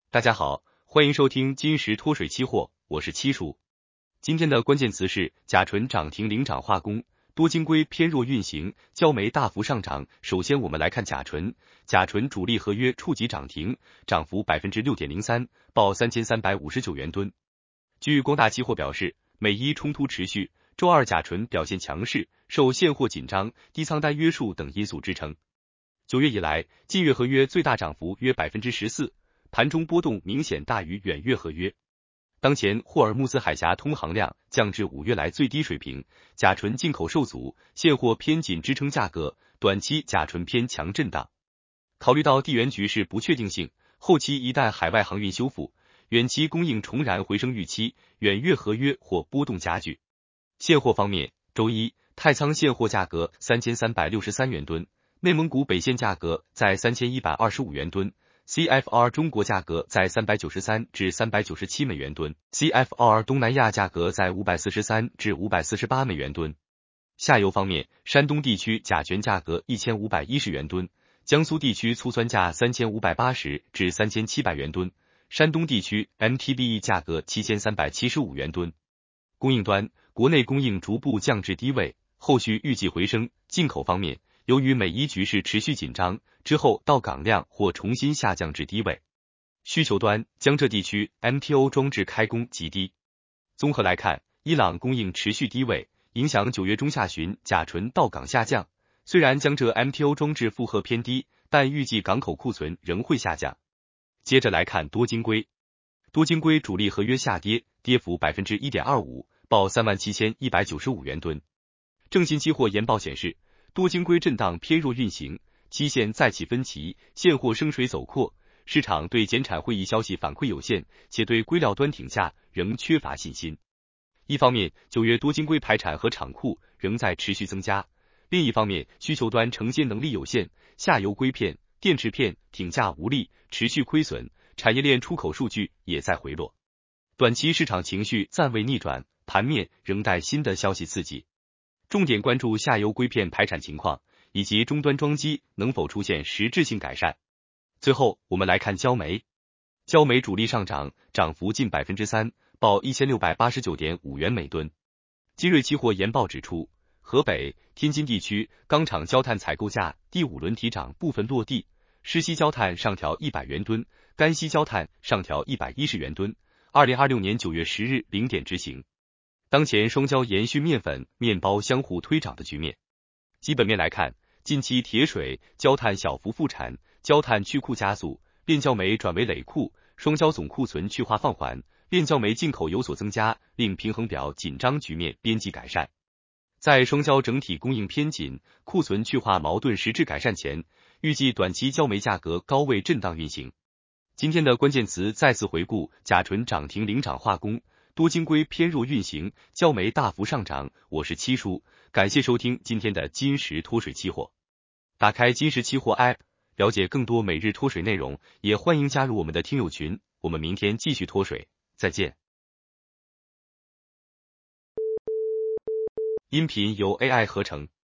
大家好，欢迎收听金石脱水期货，我是七叔。今天的关键词是甲醇涨停领涨化工，多晶硅偏弱运行，焦煤大幅上涨。首先我们来看甲醇，甲醇主力合约触及涨停，涨幅 6.03%， 报3359元吨。据光大期货表示，美伊冲突持续，周二甲醇表现强势，受现货紧张、低仓单约束等因素支撑。9月以来，近月合约最大涨幅约 14%。盘中波动明显大于远月合约。当前霍尔木兹海峡通航量降至5月来最低水平，甲醇进口受阻，现货偏紧支撑价格，短期甲醇偏强震荡。考虑到地缘局势不确定性，后期一旦海外航运修复，远期供应重燃回升预期，远月合约或波动加剧。现货方面，周一太仓现货价格3363元吨，内蒙古北线价格在3125元吨。CFR 中国价格在393至397美元吨 ，CFR 东南亚价格在543至548美元吨。下游方面，山东地区甲醛价格1510元吨，江苏地区粗酸价3580至3700元吨，山东地区 MTBE 价格7375元吨。供应端，国内供应逐步降至低位，后续预计回升。进口方面，由于美伊局势持续紧张，之后到港量或重新下降至低位。需求端，江浙地区 MTO 装置开工极低。综合来看，伊朗供应持续低位，影响9月中下旬甲醇到港下降。虽然江浙 MTO 装置负荷偏低，但预计港口库存仍会下降。接着来看多晶硅，多晶硅主力合约下跌，跌幅 1.25%， 报37195元吨。正新期货研报显示，多晶硅震荡偏弱运行，期限再起分歧，现货升水走阔，市场对减产会议消息反馈有限，且对硅料端挺价仍缺乏信心。一方面，9月多晶硅排产和厂库仍在持续增加；另一方面，需求端承接能力有限，下游硅片、电池片挺价无力，持续亏损，产业链出口数据也在回落。短期市场情绪暂未逆转，盘面仍待新的消息刺激。重点关注下游硅片排产情况，以及终端装机能否出现实质性改善。最后，我们来看焦煤。焦煤主力上涨，涨幅近 3%， 报 1689.5 元每吨。金瑞期货研报指出，河北、天津地区钢厂焦炭采购价第5轮提涨部分落地，湿稀焦炭上调100元吨，干稀焦炭上调110元吨。2026年9月10日0点执行。当前双焦延续面粉、面包相互推涨的局面。基本面来看，近期铁水、焦炭小幅复产，焦炭去库加速，炼焦煤转为累库，双焦总库存去化放缓，炼焦煤进口有所增加，令平衡表紧张局面边际改善。在双焦整体供应偏紧、库存去化矛盾实质改善前，预计短期焦煤价格高位震荡运行。今天的关键词再次回顾：甲醇涨停领涨化工，多晶硅偏弱运行，焦煤大幅上涨。我是七叔，感谢收听今天的金石脱水期货。打开金石期货 App， 了解更多每日脱水内容，也欢迎加入我们的听友群。我们明天继续脱水，再见。音频由 AI 合成。